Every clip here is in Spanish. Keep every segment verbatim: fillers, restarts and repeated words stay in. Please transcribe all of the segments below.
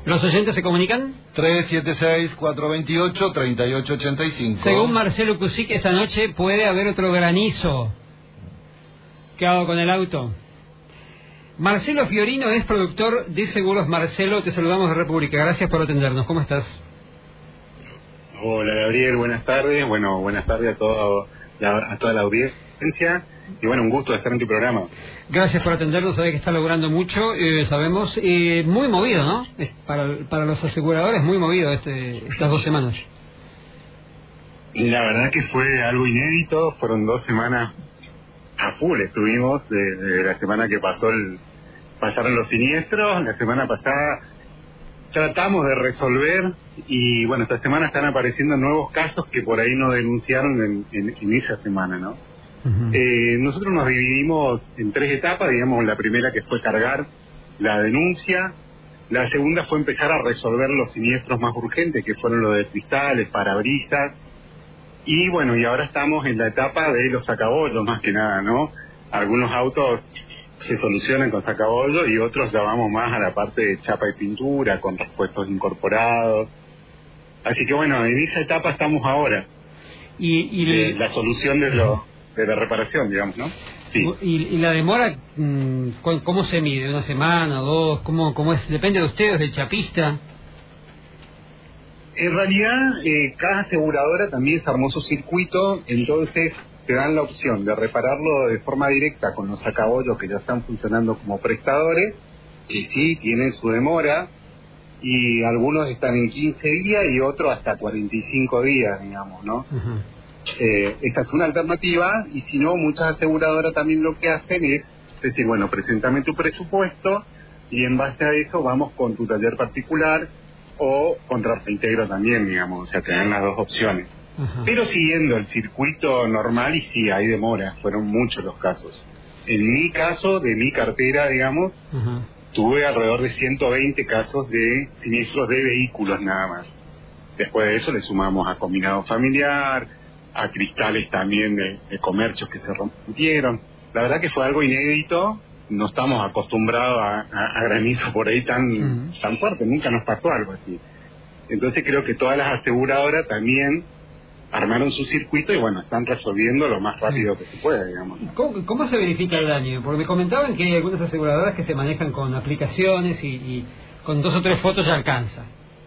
¿Los oyentes se comunican? tres siete seis, cuatro dos ocho, tres ocho ocho cinco. Según Marcelo Cusic, esta noche puede haber otro granizo. ¿Qué hago con el auto? Marcelo Fiorino es productor de Seguros. Marcelo, te saludamos de República. Gracias por atendernos. ¿Cómo estás? Hola, Gabriel. Buenas tardes. Bueno, buenas tardes a, todo, a toda la audiencia. Y bueno, un gusto estar en tu programa. Gracias por atendernos. Sabés que está logrando mucho, eh, sabemos. Eh, muy movido, ¿no? Para, para los aseguradores, muy movido este, estas dos semanas. La verdad que fue algo inédito. Fueron dos semanas a full. Estuvimos de, de la semana que pasó el, pasaron los siniestros. La semana pasada tratamos de resolver y bueno, esta semana están apareciendo nuevos casos que por ahí no denunciaron en, en, en esa semana, ¿no? Uh-huh. Eh, nosotros nos dividimos en tres etapas, digamos, la primera que fue cargar la denuncia, la segunda fue empezar a resolver los siniestros más urgentes, que fueron los de cristales, parabrisas, y bueno, y ahora estamos en la etapa de los sacabollos, más que nada, ¿no? Algunos autos se solucionan con sacabollos y otros ya vamos más a la parte de chapa y pintura, con repuestos incorporados. Así que bueno, en esa etapa estamos ahora. Y, y de la solución de los de la reparación, digamos, ¿no? Sí. ¿Y, y la demora, cómo se mide? ¿Una semana o dos? ¿Cómo, cómo es? ¿Depende de ustedes, del chapista? En realidad, eh, cada aseguradora también se armó su circuito, entonces te dan la opción de repararlo de forma directa con los sacabollos que ya están funcionando como prestadores, que sí tienen su demora, y algunos están en quince días y otros hasta cuarenta y cinco días, digamos, ¿no? Uh-huh. Eh, esta es una alternativa, y si no, muchas aseguradoras también lo que hacen es decir, bueno, preséntame tu presupuesto y en base a eso vamos con tu taller particular o contra reintegro también, digamos, o sea, te dan las dos opciones. Uh-huh. Pero siguiendo el circuito normal, y sí, hay demora, fueron muchos los casos. En mi caso, de mi cartera, digamos, uh-huh, tuve alrededor de ciento veinte casos de siniestros de vehículos nada más. Después de eso le sumamos a combinado familiar, a cristales también de, de comercios que se rompieron. La verdad que fue algo inédito, no estamos acostumbrados a, a, a granizo por ahí tan, uh-huh, tan fuerte, nunca nos pasó algo así. Entonces creo que todas las aseguradoras también armaron su circuito y bueno, están resolviendo lo más rápido que se puede, digamos. ¿Cómo, cómo se verifica el daño? Porque me comentaban que hay algunas aseguradoras que se manejan con aplicaciones y, y con dos o tres fotos ya alcanza.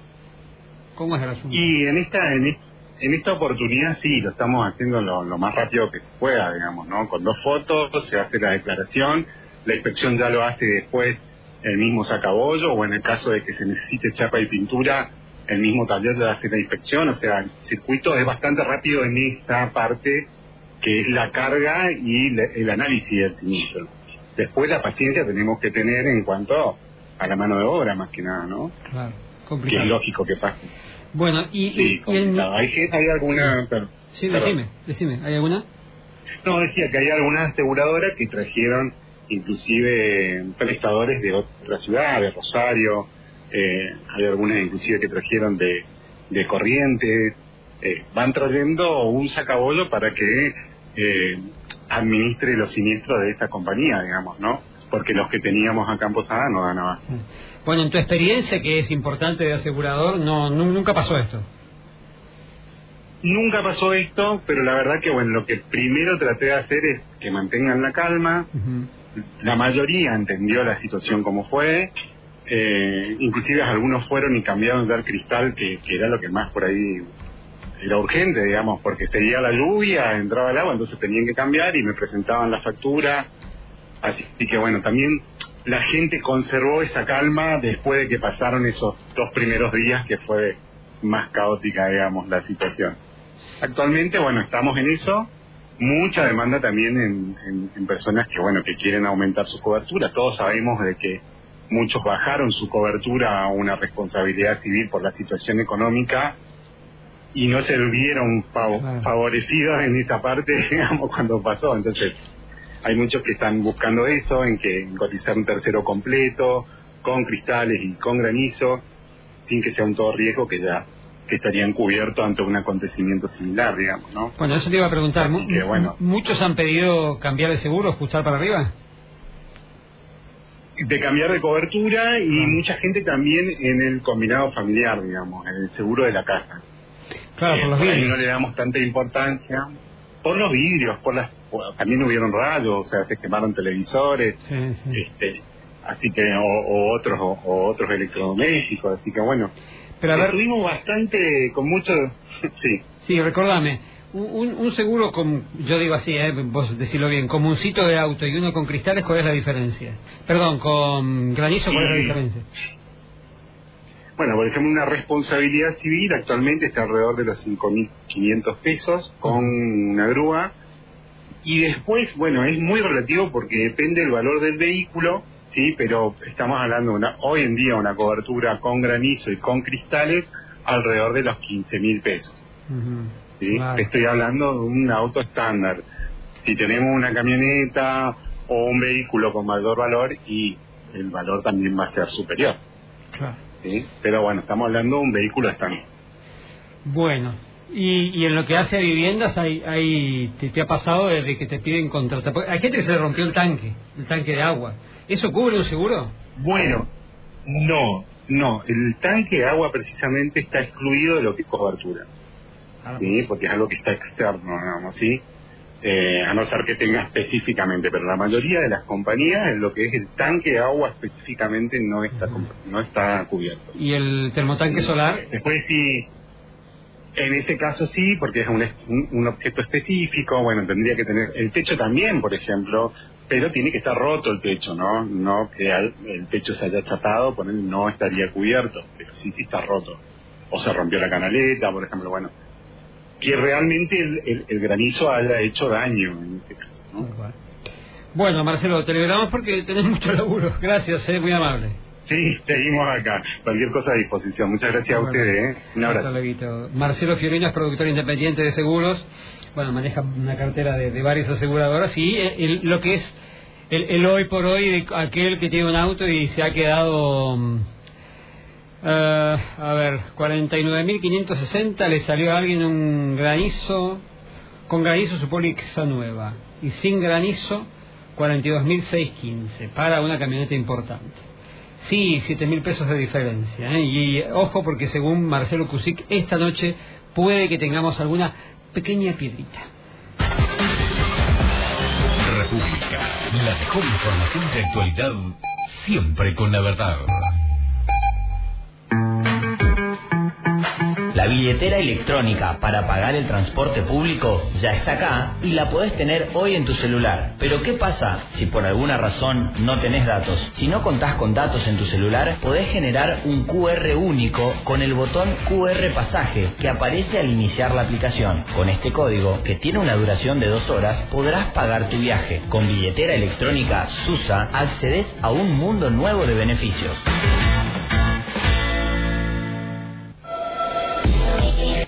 ¿Cómo es el asunto? Y en esta en, en esta oportunidad sí, lo estamos haciendo lo, lo más rápido que se pueda, digamos, ¿no? Con dos fotos se hace la declaración, la inspección ya lo hace después el mismo sacabollo, o en el caso de que se necesite chapa y pintura, el mismo taller ya hace la inspección. O sea, el circuito es bastante rápido en esta parte que es la carga y le, el análisis del siniestro. Después la paciencia tenemos que tener en cuanto a la mano de obra, más que nada, ¿no? Claro, complicado. Que es lógico que pase. Bueno, y... Sí, y, complicado. ¿Hay, ¿Hay alguna...? Sí, sí, decime, decime, ¿hay alguna? No, decía que hay algunas aseguradoras que trajeron inclusive prestadores de otras ciudades, de Rosario, eh, hay algunas inclusive que trajeron de, de Corrientes, eh, van trayendo un sacabollo para que eh, administre los siniestros de esta compañía, digamos, ¿no? Porque los que teníamos acá en Posada no dan abasto. Sí. Bueno, en tu experiencia, que es importante de asegurador, no, no nunca pasó esto. Nunca pasó esto, pero la verdad que, bueno, lo que primero traté de hacer es que mantengan la calma. Uh-huh. La mayoría entendió la situación como fue, eh, inclusive algunos fueron y cambiaron ya el cristal, que, que era lo que más por ahí era urgente, digamos, porque seguía la lluvia, entraba el agua, entonces tenían que cambiar y me presentaban la factura. Así que bueno, también la gente conservó esa calma después de que pasaron esos dos primeros días que fue más caótica, digamos, la situación. Actualmente, bueno, estamos en eso. Mucha demanda también en, en, en personas que, bueno, que quieren aumentar su cobertura. Todos sabemos de que muchos bajaron su cobertura a una responsabilidad civil por la situación económica y no se vieron fav- favorecidos en esa parte, digamos, cuando pasó. Entonces, hay muchos que están buscando eso, en que en cotizar un tercero completo, con cristales y con granizo, sin que sea un todo riesgo que ya que estarían cubiertos ante un acontecimiento similar, digamos, ¿no? Bueno, eso te iba a preguntar. Así que, bueno, ¿Muchos han pedido cambiar de seguro, ajustar para arriba? de cambiar de cobertura y ah. mucha gente también en el combinado familiar, digamos, en el seguro de la casa. Claro, eh, por los vidrios. No le damos tanta importancia. Por los vidrios, por las por, también hubieron rayos, o sea, se quemaron televisores, sí, sí. este así que o, o otros o, o otros electrodomésticos, así que bueno. Pero a ver, estuvimos bastante con mucho sí. Sí, recordame, un, un seguro con, yo digo así, eh, vos decirlo bien, comuncito de auto y uno con cristales, ¿cuál es la diferencia? Perdón, con granizo, ¿cuál y... es la diferencia? Bueno, por ejemplo, una responsabilidad civil actualmente está alrededor de los cinco mil quinientos pesos con una grúa. Y después, bueno, es muy relativo porque depende del valor del vehículo, sí, pero estamos hablando de una, hoy en día una cobertura con granizo y con cristales alrededor de los quince mil pesos. Uh-huh. ¿Sí? Vale. Estoy hablando de un auto estándar. Si tenemos una camioneta o un vehículo con mayor valor, y el valor también va a ser superior. Claro. ¿Sí? Pero bueno, estamos hablando de un vehículo estándar. Bueno, y, y en lo que hace a viviendas, hay, hay te, te ha pasado desde que te piden contratar. Hay gente que se le rompió el tanque, el tanque de agua. ¿Eso cubre un seguro? Bueno, no, no. El tanque de agua precisamente está excluido de lo que es cobertura. Ah, sí, porque es algo que está externo, digamos, ¿sí? Eh, a no ser que tenga específicamente, pero la mayoría de las compañías en lo que es el tanque de agua específicamente no está uh-huh. no está cubierto. ¿Y el termotanque solar? Después sí, en ese caso sí, porque es un, un, un objeto específico, bueno, tendría que tener, el techo también, por ejemplo, pero tiene que estar roto el techo, ¿no? No que al, el techo se haya achatado, por él no estaría cubierto, pero sí, sí está roto. O se rompió la canaleta, por ejemplo, bueno. Que realmente el, el, el granizo haya hecho daño en este caso, ¿no? Bueno, Marcelo, te liberamos porque tenés mucho laburo. Gracias, eh, muy amable. Sí, seguimos acá. Cualquier cosa a disposición. Muchas gracias bueno, a ustedes. ¿eh? Un abrazo. Marcelo Fiorino es productor independiente de seguros. Bueno, maneja una cartera de, de varias aseguradoras y el, el, lo que es el, el hoy por hoy de aquel que tiene un auto y se ha quedado... Uh, a ver, cuarenta y nueve mil quinientos sesenta, le salió a alguien un granizo, con granizo su póliza nueva, y sin granizo cuarenta y dos mil seiscientos quince para una camioneta importante. Sí, siete mil pesos de diferencia, ¿eh? Y, y ojo porque según Marcelo Cusic, esta noche puede que tengamos alguna pequeña piedrita. República, la mejor información de actualidad, siempre con la verdad. La billetera electrónica para pagar el transporte público ya está acá y la podés tener hoy en tu celular. Pero ¿qué pasa si por alguna razón no tenés datos? Si no contás con datos en tu celular, podés generar un Q R único con el botón Q R pasaje que aparece al iniciar la aplicación. Con este código, que tiene una duración de dos horas, podrás pagar tu viaje. Con billetera electrónica SUSA accedes a un mundo nuevo de beneficios.